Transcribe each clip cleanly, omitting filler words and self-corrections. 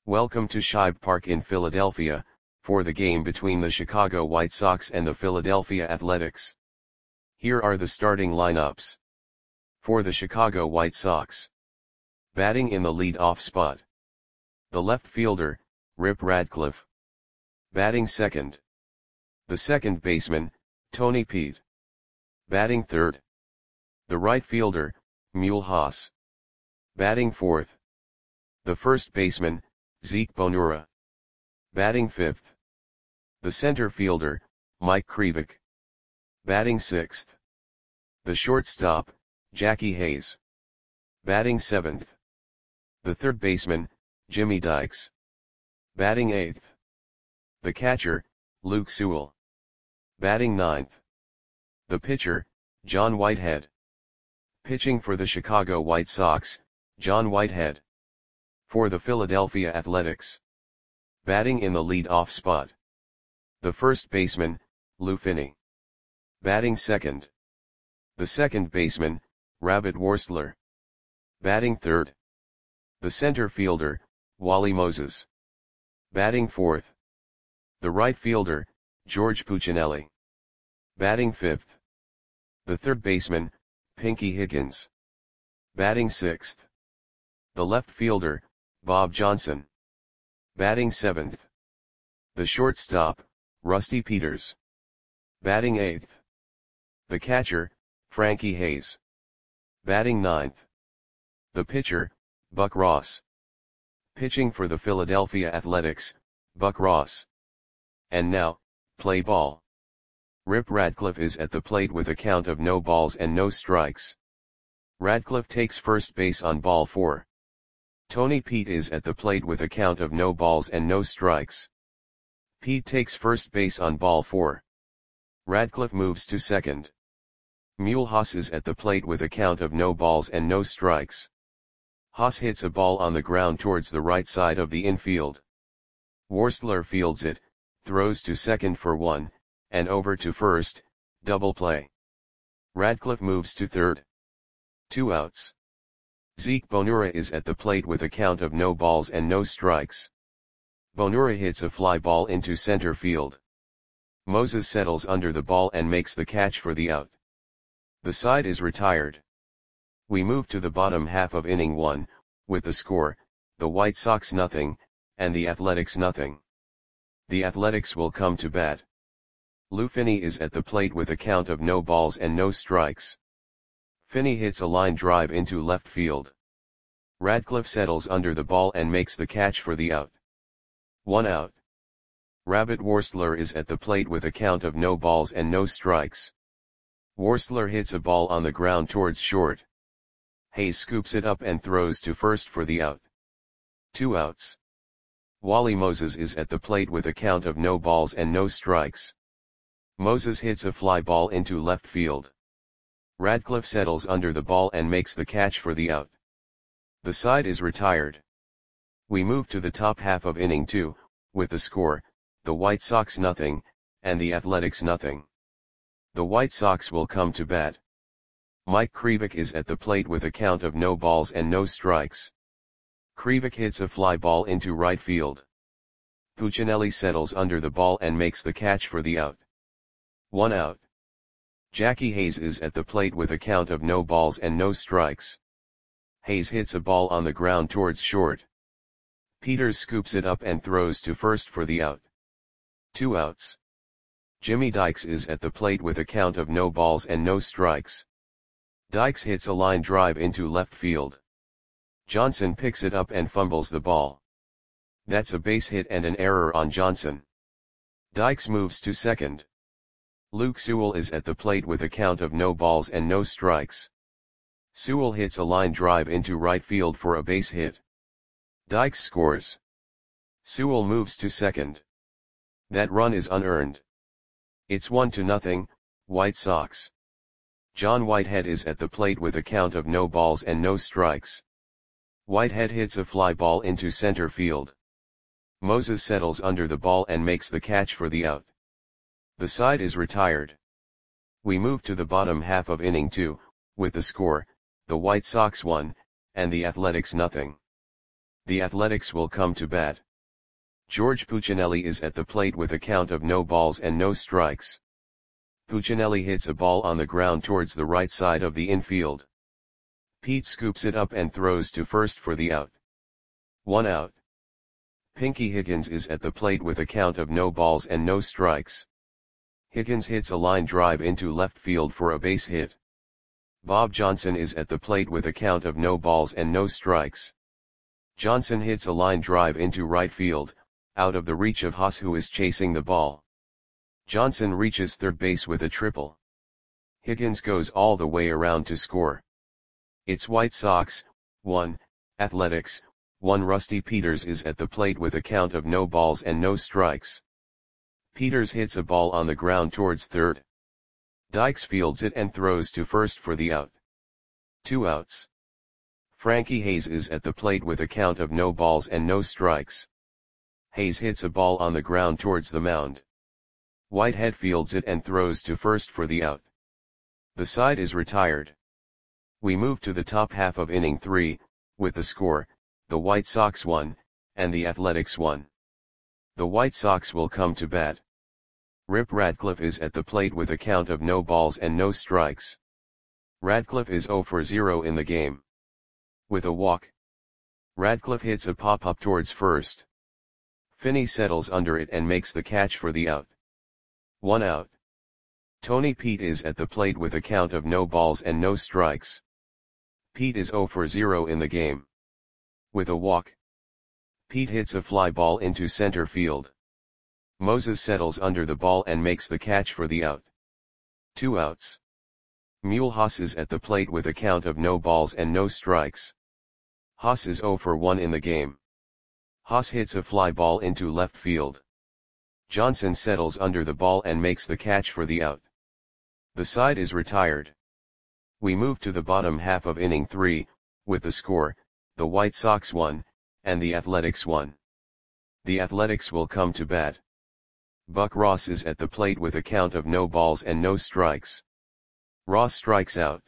Welcome to Shibe Park in Philadelphia, for the game between the Chicago White Sox and the Philadelphia Athletics. Here are the starting lineups. For the Chicago White Sox. Batting in the lead-off spot. The left fielder, Rip Radcliffe. Batting second. The second baseman, Tony Pete. Batting third. The right fielder, Mule Haas. Batting fourth. The first baseman, Zeke Bonura. Batting fifth. The center fielder, Mike Krivik. Batting sixth. The shortstop, Jackie Hayes. Batting seventh. The third baseman, Jimmy Dykes. Batting eighth. The catcher, Luke Sewell. Batting ninth. The pitcher, John Whitehead. Pitching for the Chicago White Sox, John Whitehead. For the Philadelphia Athletics. Batting in the lead-off spot. The first baseman, Lou Finney. Batting second. The second baseman, Rabbit Worstler. Batting third. The center fielder, Wally Moses. Batting fourth. The right fielder, George Puccinelli. Batting fifth. The third baseman, Pinky Higgins. Batting sixth. The left fielder, Bob Johnson. Batting seventh. The shortstop, Rusty Peters. Batting eighth. The catcher, Frankie Hayes. Batting ninth. The pitcher, Buck Ross. Pitching for the Philadelphia Athletics, Buck Ross. And now, play ball. Rip Radcliffe is at the plate with a count of no balls and no strikes. Radcliffe takes first base on ball 4. Tony Pete is at the plate with a count of no balls and no strikes. Pete takes first base on ball 4. Radcliffe moves to second. Mule Haas is at the plate with a count of no balls and no strikes. Haas hits a ball on the ground towards the right side of the infield. Worstler fields it, throws to second for 1, and over to first, double play. Radcliffe moves to third. 2 outs. Zeke Bonura is at the plate with a count of no balls and no strikes. Bonura hits a fly ball into center field. Moses settles under the ball and makes the catch for the out. The side is retired. We move to the bottom half of inning 1, with the score, the White Sox 0, and the Athletics 0. The Athletics will come to bat. Lou Finney is at the plate with a count of no balls and no strikes. Finney hits a line drive into left field. Radcliffe settles under the ball and makes the catch for the out. 1 out. Rabbit Worstler is at the plate with a count of no balls and no strikes. Worstler hits a ball on the ground towards short. Hayes scoops it up and throws to first for the out. 2 outs. Wally Moses is at the plate with a count of no balls and no strikes. Moses hits a fly ball into left field. Radcliffe settles under the ball and makes the catch for the out. The side is retired. We move to the top half of inning 2, with the score, the White Sox 0, and the Athletics 0. The White Sox will come to bat. Mike Krivik is at the plate with a count of no balls and no strikes. Krivik hits a fly ball into right field. Puccinelli settles under the ball and makes the catch for the out. 1 out. Jackie Hayes is at the plate with a count of no balls and no strikes. Hayes hits a ball on the ground towards short. Peters scoops it up and throws to first for the out. 2 outs. Jimmy Dykes is at the plate with a count of no balls and no strikes. Dykes hits a line drive into left field. Johnson picks it up and fumbles the ball. That's a base hit and an error on Johnson. Dykes moves to second. Luke Sewell is at the plate with a count of no balls and no strikes. Sewell hits a line drive into right field for a base hit. Dykes scores. Sewell moves to second. That run is unearned. It's 1-0, White Sox. John Whitehead is at the plate with a count of no balls and no strikes. Whitehead hits a fly ball into center field. Moses settles under the ball and makes the catch for the out. The side is retired. We move to the bottom half of inning 2, with the score, the White Sox 1, and the Athletics 0. The Athletics will come to bat. George Puccinelli is at the plate with a count of no balls and no strikes. Puccinelli hits a ball on the ground towards the right side of the infield. Pete scoops it up and throws to first for the out. 1 out. Pinky Higgins is at the plate with a count of no balls and no strikes. Higgins hits a line drive into left field for a base hit. Bob Johnson is at the plate with a count of no balls and no strikes. Johnson hits a line drive into right field, out of the reach of Haas, who is chasing the ball. Johnson reaches third base with a triple. Higgins goes all the way around to score. It's White Sox, 1, Athletics, 1. Rusty Peters is at the plate with a count of no balls and no strikes. Peters hits a ball on the ground towards third. Dykes fields it and throws to first for the out. 2 outs. Frankie Hayes is at the plate with a count of no balls and no strikes. Hayes hits a ball on the ground towards the mound. Whitehead fields it and throws to first for the out. The side is retired. We move to the top half of inning 3, with the score, the White Sox 1, and the Athletics 1. The White Sox will come to bat. Rip Radcliffe is at the plate with a count of no balls and no strikes. Radcliffe is 0 for 0 in the game. With a walk, Radcliffe hits a pop-up towards first. Finney settles under it and makes the catch for the out. 1 out. Tony Pete is at the plate with a count of no balls and no strikes. Pete is 0 for 0 in the game. With a walk, Pete hits a fly ball into center field. Moses settles under the ball and makes the catch for the out. 2 outs. Mule Haas is at the plate with a count of no balls and no strikes. Haas is 0 for 1 in the game. Haas hits a fly ball into left field. Johnson settles under the ball and makes the catch for the out. The side is retired. We move to the bottom half of inning 3, with the score, the White Sox 1, and the Athletics 1. The Athletics will come to bat. Buck Ross is at the plate with a count of no balls and no strikes. Ross strikes out.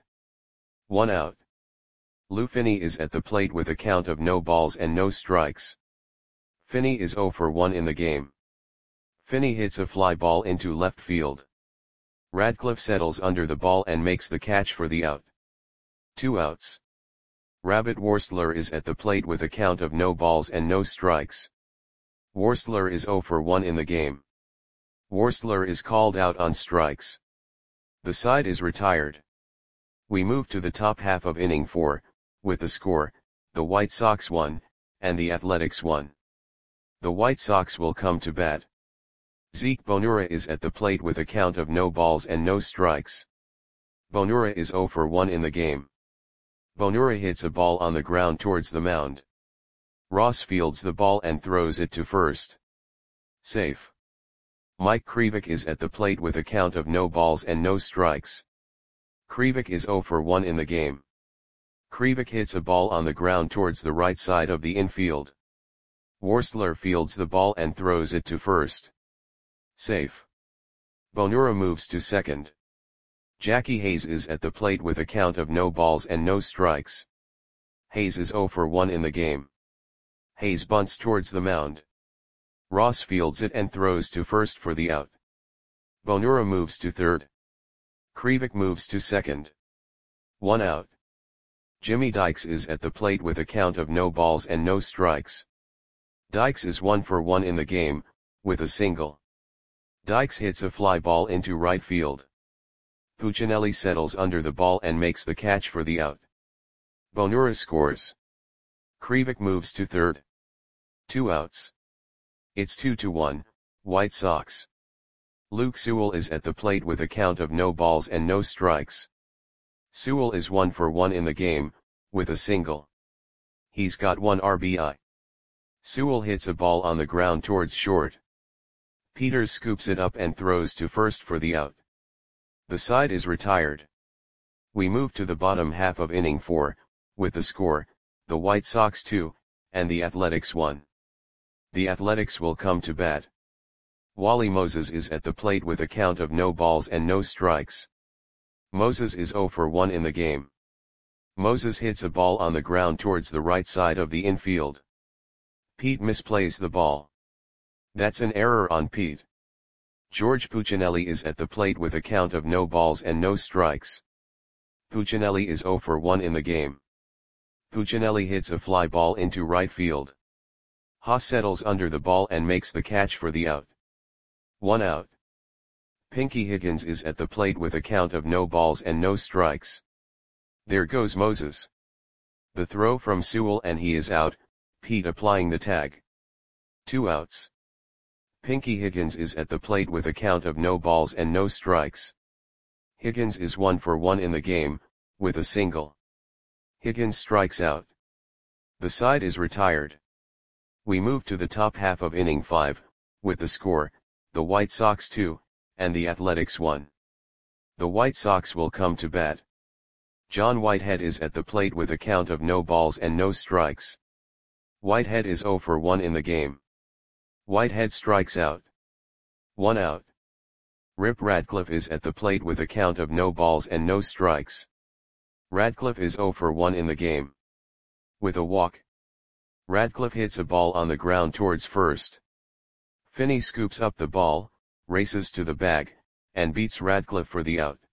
1 out. Lou Finney is at the plate with a count of no balls and no strikes. Finney is 0 for 1 in the game. Finney hits a fly ball into left field. Radcliffe settles under the ball and makes the catch for the out. 2 outs. Rabbit Worstler is at the plate with a count of no balls and no strikes. Worstler is 0 for 1 in the game. Worstler is called out on strikes. The side is retired. We move to the top half of inning 4, with the score, the White Sox 1, and the Athletics 1. The White Sox will come to bat. Zeke Bonura is at the plate with a count of no balls and no strikes. Bonura is 0 for 1 in the game. Bonura hits a ball on the ground towards the mound. Ross fields the ball and throws it to first. Safe. Mike Krivik is at the plate with a count of no balls and no strikes. Krivik is 0 for 1 in the game. Krivik hits a ball on the ground towards the right side of the infield. Worstler fields the ball and throws it to first. Safe. Bonura moves to second. Jackie Hayes is at the plate with a count of no balls and no strikes. Hayes is 0 for 1 in the game. Hayes bunts towards the mound. Ross fields it and throws to first for the out. Bonura moves to third. Krivik moves to second. 1 out. Jimmy Dykes is at the plate with a count of no balls and no strikes. Dykes is 1 for 1 in the game, with a single. Dykes hits a fly ball into right field. Puccinelli settles under the ball and makes the catch for the out. Bonura scores. Krivik moves to third. 2 outs. It's 2-1, White Sox. Luke Sewell is at the plate with a count of no balls and no strikes. Sewell is 1 for 1 in the game, with a single. He's got 1 RBI. Sewell hits a ball on the ground towards short. Peters scoops it up and throws to first for the out. The side is retired. We move to the bottom half of inning 4, with the score, the White Sox 2, and the Athletics 1. The Athletics will come to bat. Wally Moses is at the plate with a count of no balls and no strikes. Moses is 0 for 1 in the game. Moses hits a ball on the ground towards the right side of the infield. Pete misplays the ball. That's an error on Pete. George Puccinelli is at the plate with a count of no balls and no strikes. Puccinelli is 0 for 1 in the game. Puccinelli hits a fly ball into right field. Haas settles under the ball and makes the catch for the out. 1 out. Pinky Higgins is at the plate with a count of no balls and no strikes. There goes Moses. The throw from Sewell and he is out, Pete applying the tag. 2 outs. Pinky Higgins is at the plate with a count of no balls and no strikes. Higgins is 1 for 1 in the game, with a single. Higgins strikes out. The side is retired. We move to the top half of inning 5, with the score, the White Sox 2, and the Athletics 1. The White Sox will come to bat. John Whitehead is at the plate with a count of no balls and no strikes. Whitehead is 0 for 1 in the game. Whitehead strikes out. 1 out. Rip Radcliffe is at the plate with a count of no balls and no strikes. Radcliffe is 0 for 1 in the game. With a walk. Radcliffe hits a ball on the ground towards first. Finney scoops up the ball, races to the bag, and beats Radcliffe for the out.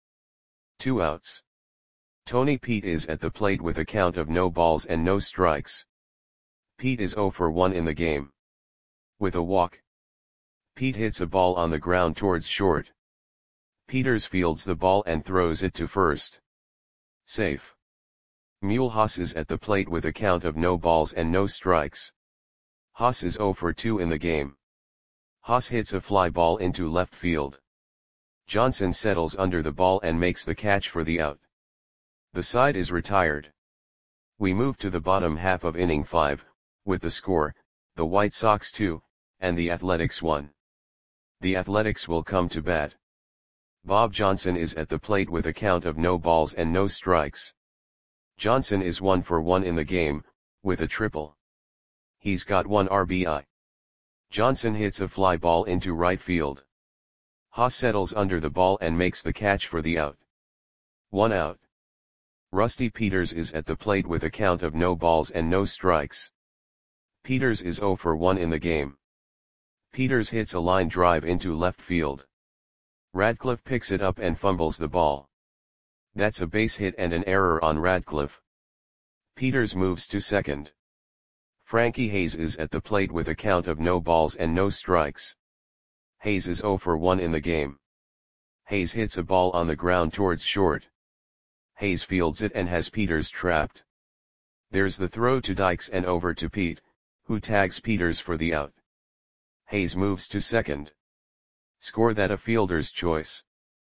2 outs. Tony Pete is at the plate with a count of no balls and no strikes. Pete is 0 for 1 in the game. With a walk. Pete hits a ball on the ground towards short. Peters fields the ball and throws it to first. Safe. Mule Haas is at the plate with a count of no balls and no strikes. Haas is 0 for 2 in the game. Haas hits a fly ball into left field. Johnson settles under the ball and makes the catch for the out. The side is retired. We move to the bottom half of inning 5, with the score, the White Sox 2, and the Athletics 1. The Athletics will come to bat. Bob Johnson is at the plate with a count of no balls and no strikes. Johnson is 1 for 1 in the game, with a triple. He's got 1 RBI. Johnson hits a fly ball into right field. Haas settles under the ball and makes the catch for the out. 1 out. Rusty Peters is at the plate with a count of no balls and no strikes. Peters is 0 for 1 in the game. Peters hits a line drive into left field. Radcliffe picks it up and fumbles the ball. That's a base hit and an error on Radcliffe. Peters moves to second. Frankie Hayes is at the plate with a count of no balls and no strikes. Hayes is 0 for 1 in the game. Hayes hits a ball on the ground towards short. Hayes fields it and has Peters trapped. There's the throw to Dykes and over to Pete, who tags Peters for the out. Hayes moves to second. Score that a fielder's choice.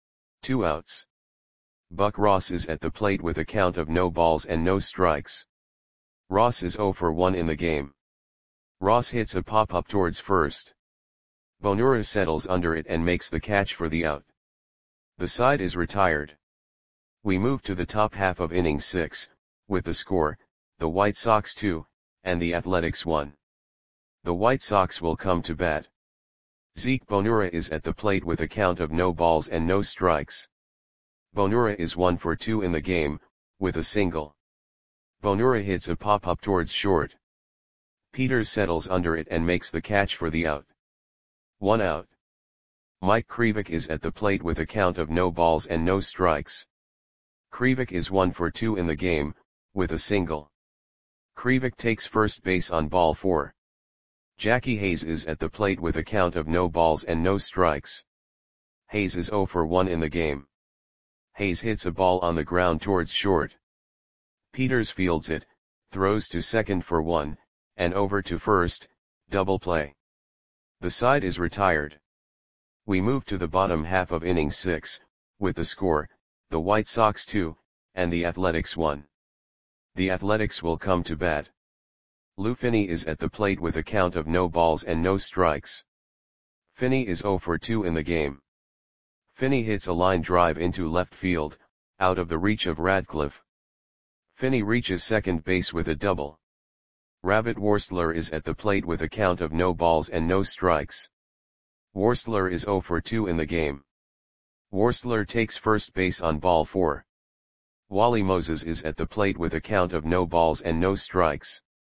2 outs. Buck Ross is at the plate with a count of no balls and no strikes. Ross is 0 for 1 in the game. Ross hits a pop-up towards first. Bonura settles under it and makes the catch for the out. The side is retired. We move to the top half of inning 6, with the score, the White Sox 2, and the Athletics 1. The White Sox will come to bat. Zeke Bonura is at the plate with a count of no balls and no strikes. Bonura is 1 for 2 in the game, with a single. Bonura hits a pop-up towards short. Peters settles under it and makes the catch for the out. 1 out. Mike Krivik is at the plate with a count of no balls and no strikes. Krivik is 1 for 2 in the game, with a single. Krivik takes first base on ball 4. Jackie Hayes is at the plate with a count of no balls and no strikes. Hayes is 0 for 1 in the game. Hayes hits a ball on the ground towards short. Peters fields it, throws to second for 1, and over to first, double play. The side is retired. We move to the bottom half of inning 6, with the score, the White Sox 2, and the Athletics 1. The Athletics will come to bat. Lou Finney is at the plate with a count of no balls and no strikes. Finney is 0 for 2 in the game. Finney hits a line drive into left field, out of the reach of Radcliffe. Finney reaches second base with a double. Rabbit Worstler is at the plate with a count of no balls and no strikes. Worstler is 0 for 2 in the game. Worstler takes first base on ball 4. Wally Moses is at the plate with a count of no balls and no strikes.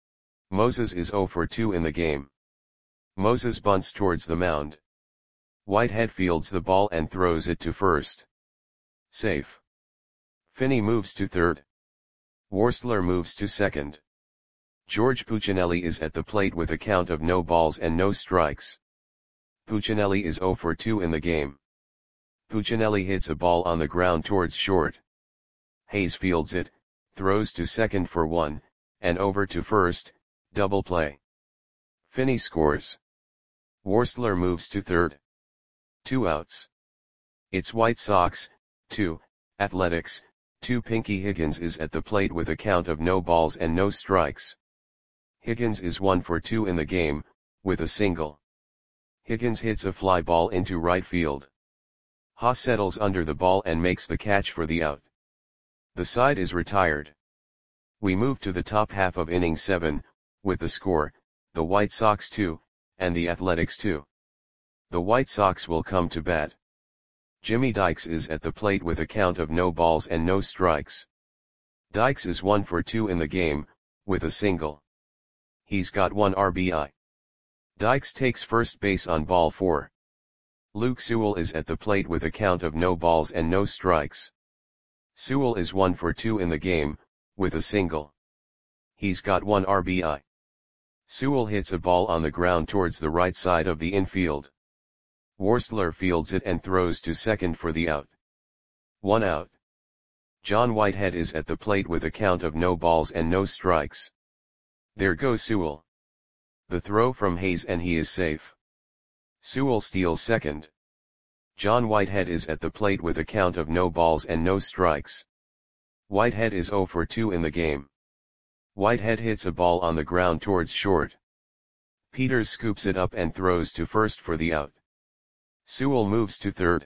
Moses is 0 for 2 in the game. Moses bunts towards the mound. Whitehead fields the ball and throws it to first. Safe. Finney moves to third. Worstler moves to second. George Puccinelli is at the plate with a count of no balls and no strikes. Puccinelli is 0 for 2 in the game. Puccinelli hits a ball on the ground towards short. Hayes fields it, throws to second for 1, and over to first, double play. Finney scores. Worstler moves to third. 2 outs. It's White Sox, 2, Athletics, 2. Pinky Higgins is at the plate with a count of no balls and no strikes. Higgins is 1 for 2 in the game, with a single. Higgins hits a fly ball into right field. Haas settles under the ball and makes the catch for the out. The side is retired. We move to the top half of inning 7, with the score, the White Sox 2, and the Athletics 2. The White Sox will come to bat. Jimmy Dykes is at the plate with a count of no balls and no strikes. Dykes is 1 for 2 in the game, with a single. He's got 1 RBI. Dykes takes first base on ball 4. Luke Sewell is at the plate with a count of no balls and no strikes. Sewell is 1 for 2 in the game, with a single. He's got 1 RBI. Sewell hits a ball on the ground towards the right side of the infield. Worstler fields it and throws to second for the out. 1 out. John Whitehead is at the plate with a count of no balls and no strikes. There goes Sewell. The throw from Hayes and he is safe. Sewell steals second. John Whitehead is at the plate with a count of no balls and no strikes. Whitehead is 0 for 2 in the game. Whitehead hits a ball on the ground towards short. Peters scoops it up and throws to first for the out. Sewell moves to third.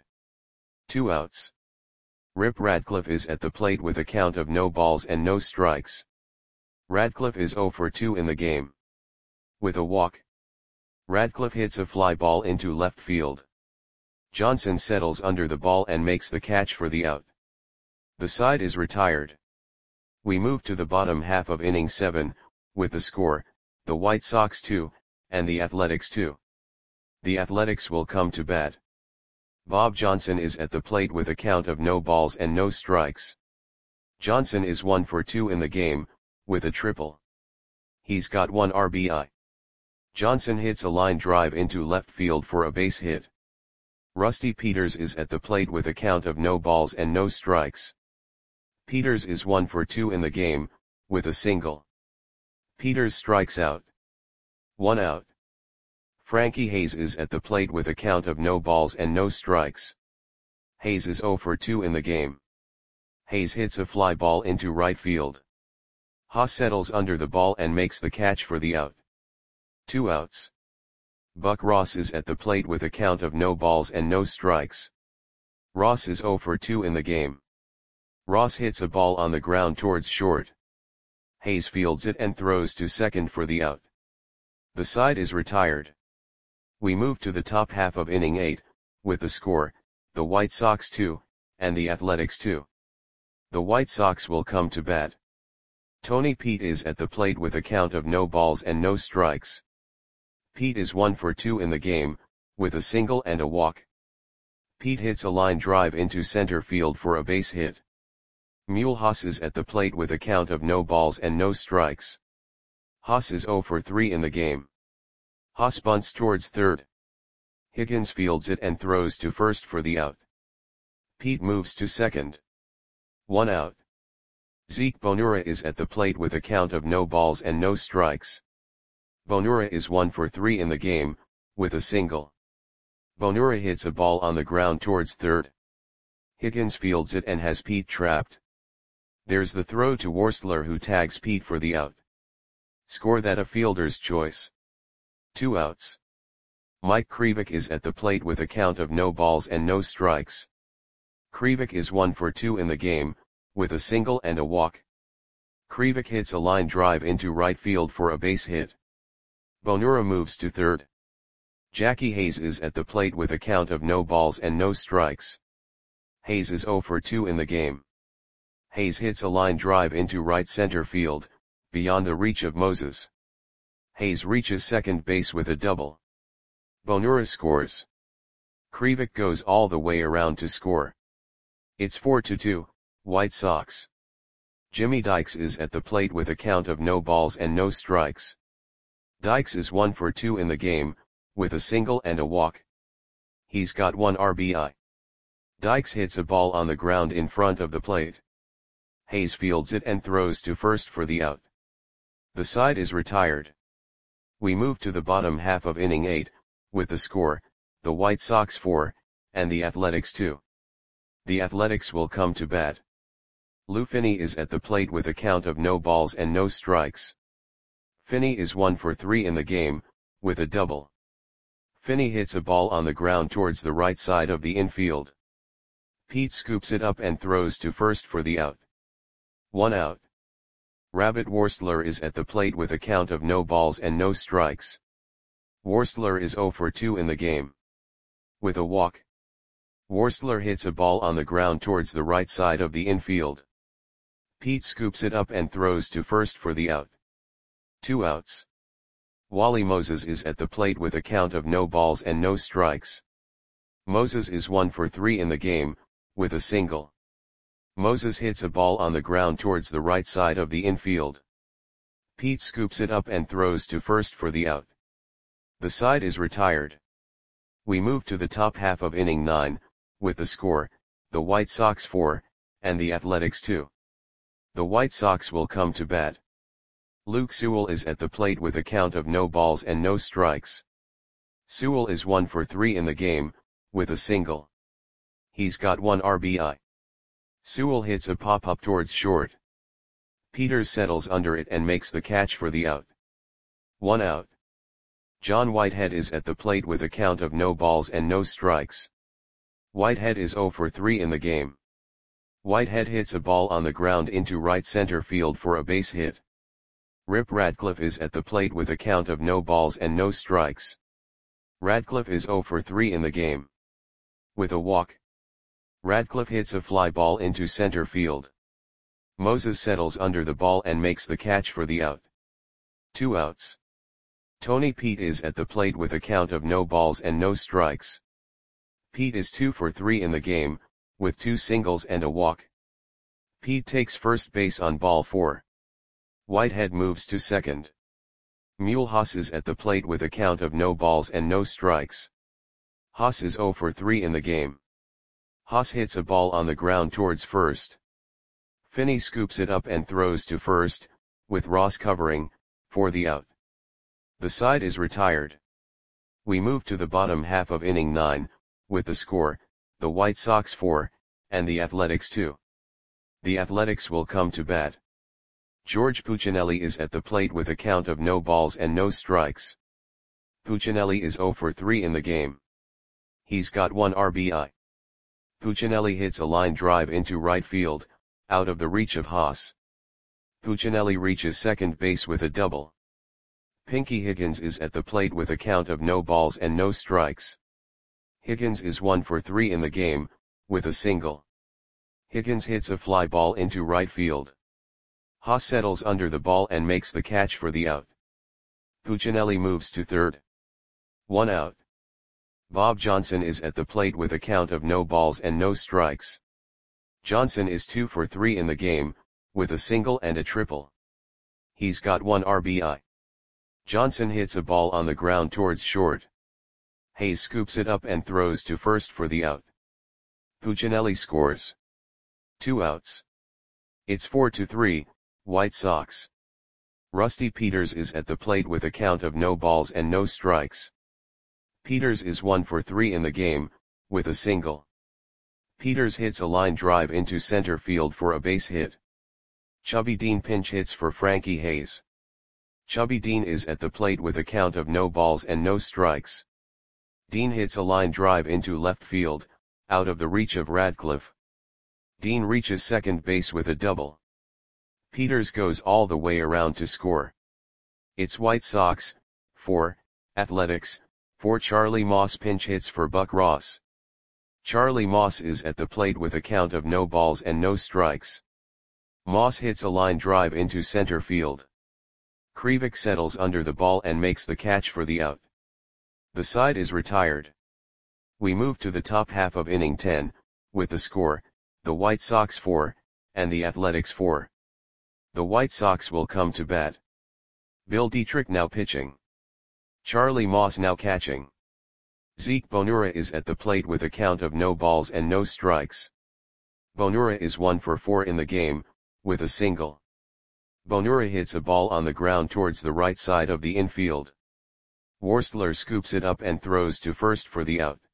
2 outs. Rip Radcliffe is at the plate with a count of no balls and no strikes. Radcliffe is 0 for 2 in the game. With a walk. Radcliffe hits a fly ball into left field. Johnson settles under the ball and makes the catch for the out. The side is retired. We move to the bottom half of inning 7, with the score, the White Sox 2, and the Athletics 2. The Athletics will come to bat. Bob Johnson is at the plate with a count of no balls and no strikes. Johnson is 1 for 2 in the game, with a triple. He's got 1 RBI. Johnson hits a line drive into left field for a base hit. Rusty Peters is at the plate with a count of no balls and no strikes. Peters is 1 for 2 in the game, with a single. Peters strikes out. 1 out. Frankie Hayes is at the plate with a count of no balls and no strikes. Hayes is 0 for 2 in the game. Hayes hits a fly ball into right field. Haas settles under the ball and makes the catch for the out. 2 outs. Buck Ross is at the plate with a count of no balls and no strikes. Ross is 0 for 2 in the game. Ross hits a ball on the ground towards short. Hayes fields it and throws to second for the out. The side is retired. We move to the top half of inning 8, with the score, the White Sox 2, and the Athletics 2. The White Sox will come to bat. Tony Pete is at the plate with a count of no balls and no strikes. Pete is 1 for 2 in the game, with a single and a walk. Pete hits a line drive into center field for a base hit. Mule Haas is at the plate with a count of no balls and no strikes. Haas is 0 for 3 in the game. Haas bunts towards third. Higgins fields it and throws to first for the out. Pete moves to second. 1 out. Zeke Bonura is at the plate with a count of no balls and no strikes. Bonura is 1 for 3 in the game, with a single. Bonura hits a ball on the ground towards third. Higgins fields it and has Pete trapped. There's the throw to Worstler who tags Pete for the out. Score that a fielder's choice. 2 outs. Mike Krivik is at the plate with a count of no balls and no strikes. Krivik is 1 for 2 in the game, with a single and a walk. Krivik hits a line drive into right field for a base hit. Bonura moves to third. Jackie Hayes is at the plate with a count of no balls and no strikes. Hayes is 0 for 2 in the game. Hayes hits a line drive into right center field, beyond the reach of Moses. Hayes reaches second base with a double. Bonura scores. Krivik goes all the way around to score. It's 4-2, White Sox. Jimmy Dykes is at the plate with a count of no balls and no strikes. Dykes is 1 for 2 in the game, with a single and a walk. He's got 1 RBI. Dykes hits a ball on the ground in front of the plate. Hayes fields it and throws to first for the out. The side is retired. We move to the bottom half of inning 8, with the score, the White Sox 4, and the Athletics 2. The Athletics will come to bat. Lou Finney is at the plate with a count of no balls and no strikes. Finney is 1 for 3 in the game, with a double. Finney hits a ball on the ground towards the right side of the infield. Pete scoops it up and throws to first for the out. 1 out. Rabbit Worstler is at the plate with a count of no balls and no strikes. Worstler is 0 for 2 in the game. With a walk. Worstler hits a ball on the ground towards the right side of the infield. Pete scoops it up and throws to first for the out. 2 outs. Wally Moses is at the plate with a count of no balls and no strikes. Moses is 1 for 3 in the game, with a single. Moses hits a ball on the ground towards the right side of the infield. Pete scoops it up and throws to first for the out. The side is retired. We move to the top half of inning 9, with the score, the White Sox 4, and the Athletics 2. The White Sox will come to bat. Luke Sewell is at the plate with a count of no balls and no strikes. Sewell is 1 for 3 in the game, with a single. He's got 1 RBI. Sewell hits a pop-up towards short. Peters settles under it and makes the catch for the out. 1 out. John Whitehead is at the plate with a count of no balls and no strikes. Whitehead is 0 for 3 in the game. Whitehead hits a ball on the ground into right center field for a base hit. Rip Radcliffe is at the plate with a count of no balls and no strikes. Radcliffe is 0 for 3 in the game. With a walk. Radcliffe hits a fly ball into center field. Moses settles under the ball and makes the catch for the out. 2 outs. Tony Pete is at the plate with a count of no balls and no strikes. Pete is 2 for 3 in the game, with 2 singles and a walk. Pete takes first base on ball 4. Whitehead moves to second. Mule Haas is at the plate with a count of no balls and no strikes. Haas is 0 for 3 in the game. Haas hits a ball on the ground towards first. Finney scoops it up and throws to first, with Ross covering, for the out. The side is retired. We move to the bottom half of inning 9, with the score, the White Sox 4, and the Athletics 2. The Athletics will come to bat. George Puccinelli is at the plate with a count of no balls and no strikes. Puccinelli is 0 for 3 in the game. He's got 1 RBI. Puccinelli hits a line drive into right field, out of the reach of Haas. Puccinelli reaches second base with a double. Pinky Higgins is at the plate with a count of no balls and no strikes. Higgins is 1 for 3 in the game, with a single. Higgins hits a fly ball into right field. Haas settles under the ball and makes the catch for the out. Puccinelli moves to third. 1 out. Bob Johnson is at the plate with a count of no balls and no strikes. Johnson is 2 for 3 in the game, with a single and a triple. He's got 1 RBI. Johnson hits a ball on the ground towards short. Hayes scoops it up and throws to first for the out. Puccinelli scores. 2 outs. It's 4-3, White Sox. Rusty Peters is at the plate with a count of no balls and no strikes. Peters is 1 for 3 in the game, with a single. Peters hits a line drive into center field for a base hit. Chubby Dean pinch hits for Frankie Hayes. Chubby Dean is at the plate with a count of no balls and no strikes. Dean hits a line drive into left field, out of the reach of Radcliffe. Dean reaches second base with a double. Peters goes all the way around to score. It's White Sox, 4, Athletics, 4. Charlie Moss pinch hits for Buck Ross. Charlie Moss is at the plate with a count of no balls and no strikes. Moss hits a line drive into center field. Krivik settles under the ball and makes the catch for the out. The side is retired. We move to the top half of inning 10, with the score, the White Sox 4, and the Athletics 4. The White Sox will come to bat. Bill Dietrich now pitching. Charlie Moss now catching. Zeke Bonura is at the plate with a count of no balls and no strikes. Bonura is 1 for 4 in the game, with a single. Bonura hits a ball on the ground towards the right side of the infield. Worstler scoops it up and throws to first for the out.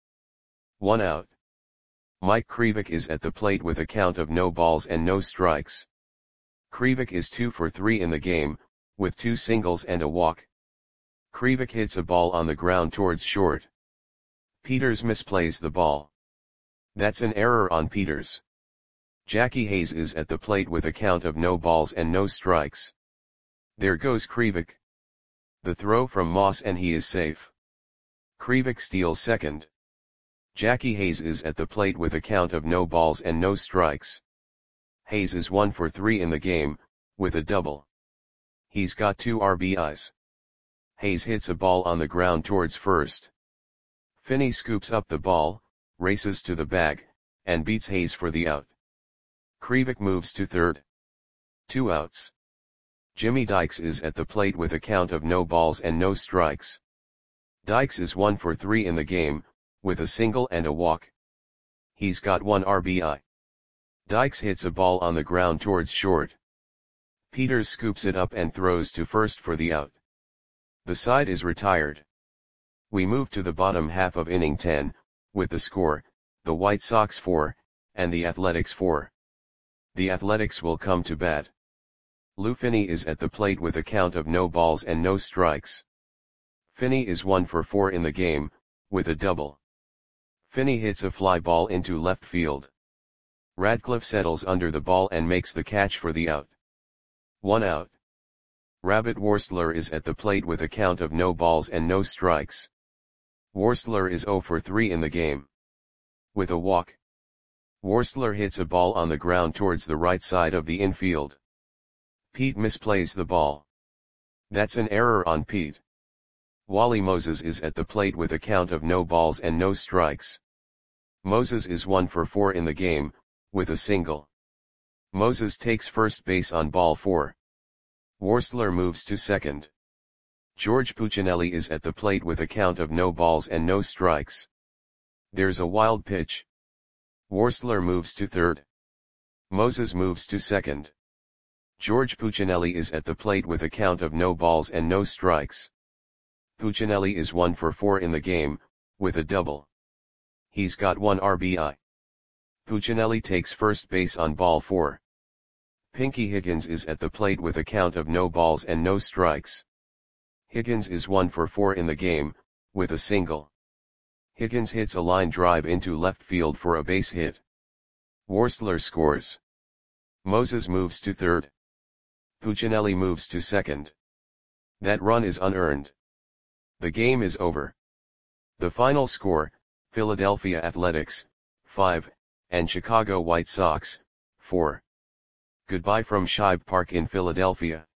1 out. Mike Krivik is at the plate with a count of no balls and no strikes. Krivik is 2 for 3 in the game, with 2 singles and a walk. Krivik hits a ball on the ground towards short. Peters misplays the ball. That's an error on Peters. Jackie Hayes is at the plate with a count of no balls and no strikes. There goes Krivik. The throw from Moss and he is safe. Krivik steals second. Jackie Hayes is at the plate with a count of no balls and no strikes. Hayes is 1 for 3 in the game, with a double. He's got 2 RBIs. Hayes hits a ball on the ground towards first. Finney scoops up the ball, races to the bag, and beats Hayes for the out. Krivik moves to third. 2 outs. Jimmy Dykes is at the plate with a count of no balls and no strikes. Dykes is 1 for 3 in the game, with a single and a walk. He's got 1 RBI. Dykes hits a ball on the ground towards short. Peters scoops it up and throws to first for the out. The side is retired. We move to the bottom half of inning 10, with the score, the White Sox 4, and the Athletics 4. The Athletics will come to bat. Lou Finney is at the plate with a count of no balls and no strikes. Finney is 1 for 4 in the game, with a double. Finney hits a fly ball into left field. Radcliffe settles under the ball and makes the catch for the out. 1 out. Rabbit Worstler is at the plate with a count of no balls and no strikes. Worstler is 0 for 3 in the game. With a walk. Worstler hits a ball on the ground towards the right side of the infield. Pete misplays the ball. That's an error on Pete. Wally Moses is at the plate with a count of no balls and no strikes. Moses is 1 for 4 in the game, with a single. Moses takes first base on ball 4. Worstler moves to second. George Puccinelli is at the plate with a count of no balls and no strikes. There's a wild pitch. Worstler moves to third. Moses moves to second. George Puccinelli is at the plate with a count of no balls and no strikes. Puccinelli is 1 for 4 in the game, with a double. He's got 1 RBI. Puccinelli takes first base on ball 4. Pinky Higgins is at the plate with a count of no balls and no strikes. Higgins is 1 for 4 in the game, with a single. Higgins hits a line drive into left field for a base hit. Worstler scores. Moses moves to third. Puccinelli moves to second. That run is unearned. The game is over. The final score, Philadelphia Athletics, 5, and Chicago White Sox, 4. Goodbye from Shibe Park in Philadelphia.